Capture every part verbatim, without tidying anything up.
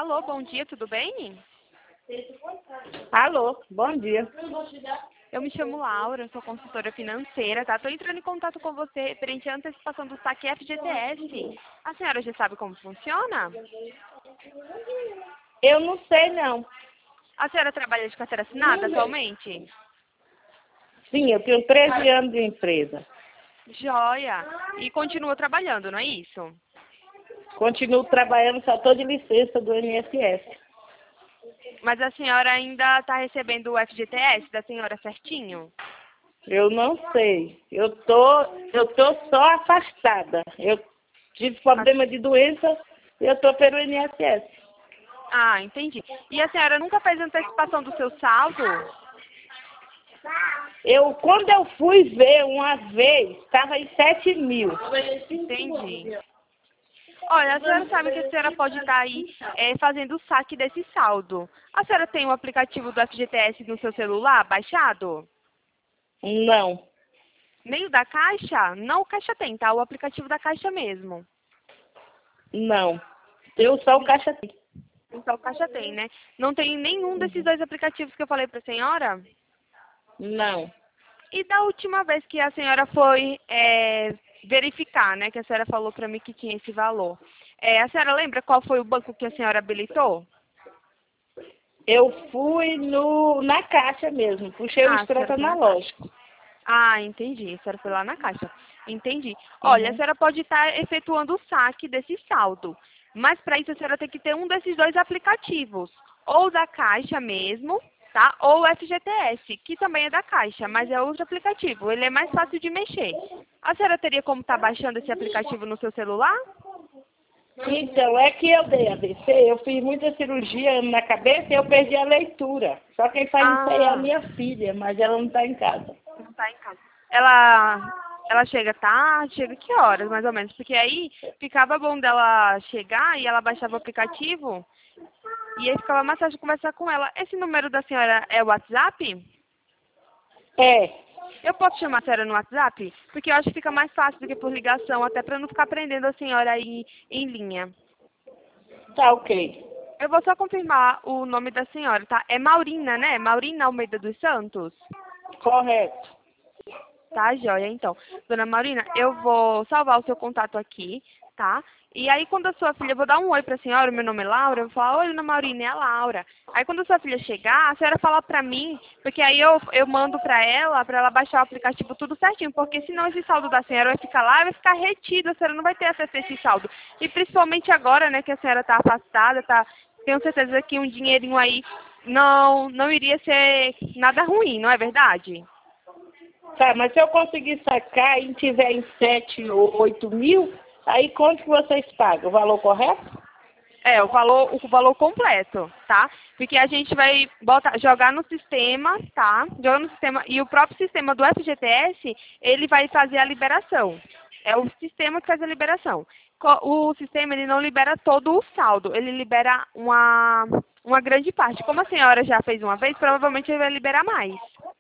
Alô, bom dia, tudo bem? Alô, bom dia. Eu me chamo Laura, sou consultora financeira, tá? Estou entrando em contato com você referente à antecipação do saque F G T S. A senhora já sabe como funciona? Eu não sei, não. A senhora trabalha de carteira assinada atualmente? Sim, eu tenho treze anos de empresa. Joia! E continua trabalhando, não é isso? Continuo trabalhando, só estou de licença do I N S S. Mas a senhora ainda está recebendo o F G T S da senhora certinho? Eu não sei. Eu tô, eu tô só afastada. Eu tive problema de doença e eu tô pelo I N S S. Ah, entendi. E a senhora nunca fez antecipação do seu saldo? Eu, quando eu fui ver uma vez, estava em sete mil. Entendi. Olha, a senhora sabe que a senhora pode estar aí é, fazendo o saque desse saldo. A senhora tem o aplicativo do F G T S no seu celular baixado? Não, Nem o da Caixa? Não, o Caixa tem, tá? O aplicativo da Caixa mesmo. não. Eu só o caixa tem. Então o Caixa tem, né? Não tem nenhum desses dois aplicativos que eu falei pra senhora? Não. E da última vez que a senhora foi é, verificar, né? Que a senhora falou pra mim que tinha esse valor. É, a senhora lembra qual foi o banco que a senhora habilitou? Eu fui no, na caixa mesmo, puxei o Ah, a extrato senhora foi na Caixa. analógico. Ah, entendi. A senhora foi lá na Caixa. Entendi. Olha, a Uhum. senhora pode estar efetuando o saque desse saldo. Mas para isso a senhora tem que ter um desses dois aplicativos. Ou da Caixa mesmo, tá? Ou o F G T S, que também é da Caixa, mas é outro aplicativo. Ele é mais fácil de mexer. A senhora teria como estar baixando esse aplicativo no seu celular? Então, é que eu dei A V C, eu fiz muita cirurgia na cabeça e eu perdi a leitura. Só quem faz isso aí é a Ah, minha filha, mas ela não está em casa. não tá em casa. Ela, ela chega tarde, chega que horas, mais ou menos? Porque aí ficava bom dela chegar e ela baixava o aplicativo e aí ficava mais fácil de conversar com ela. Esse número da senhora é o WhatsApp? É, Eu posso chamar a senhora no WhatsApp? Porque eu acho que fica mais fácil do que por ligação, até para não ficar prendendo a senhora aí em linha. tá ok. Eu vou só confirmar o nome da senhora, tá? É Maurina, né? Maurina Almeida dos Santos? Correto. Tá, joia, então. Dona Maurina, eu vou salvar o seu contato aqui, tá? E aí, quando a sua filha, eu vou dar um oi pra senhora, meu nome é Laura, eu vou falar, oi, Dona Maurina, é a Laura. Aí, quando a sua filha chegar, a senhora fala pra mim, porque aí eu, eu mando pra ela, pra ela baixar o aplicativo tudo certinho, porque senão esse saldo da senhora vai ficar lá, vai ficar retido, a senhora não vai ter acesso a esse saldo. E principalmente agora, né, que a senhora tá afastada, tá, tenho certeza que um dinheirinho aí não, não iria ser nada ruim, não é verdade? Tá, mas se eu conseguir sacar e tiver em sete ou oito mil, aí quanto que vocês pagam? O valor correto? É, o valor, o valor completo, tá? Porque a gente vai botar, jogar no sistema, tá? Jogar no sistema, e o próprio sistema do F G T S, ele vai fazer a liberação. É o sistema que faz a liberação. Co- O sistema, ele não libera todo o saldo, ele libera uma, uma grande parte. Como a senhora já fez uma vez, provavelmente ele vai liberar mais.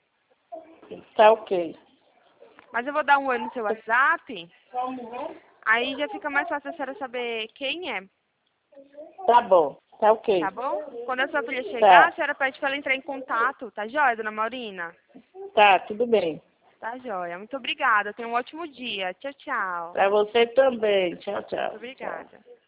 Tá ok. Mas eu vou dar um oi no seu WhatsApp, aí já fica mais fácil a senhora saber quem é. Tá bom, tá ok. Tá bom? Quando a sua filha chegar, a Tá, senhora pede para ela entrar em contato, tá joia, dona Maurina? tá, tudo bem. Tá joia. Muito obrigada. Tenha um ótimo dia. Tchau, tchau. Pra você também. Tchau, Muito tchau. Tchau. obrigada.